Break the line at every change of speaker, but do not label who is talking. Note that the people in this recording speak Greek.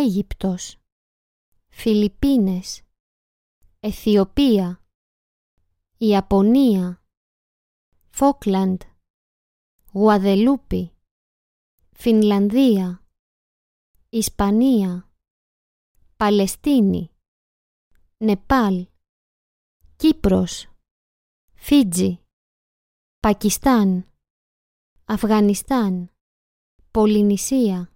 Αίγυπτος, Φιλιππίνες, Αιθιοπία, Ιαπωνία, Φόκλαντ, Γουαδελούπη, Φινλανδία, Ισπανία, Παλαιστίνη, Νεπάλ, Κύπρος, Φίτζι, Πακιστάν, Αφγανιστάν, Πολυνησία,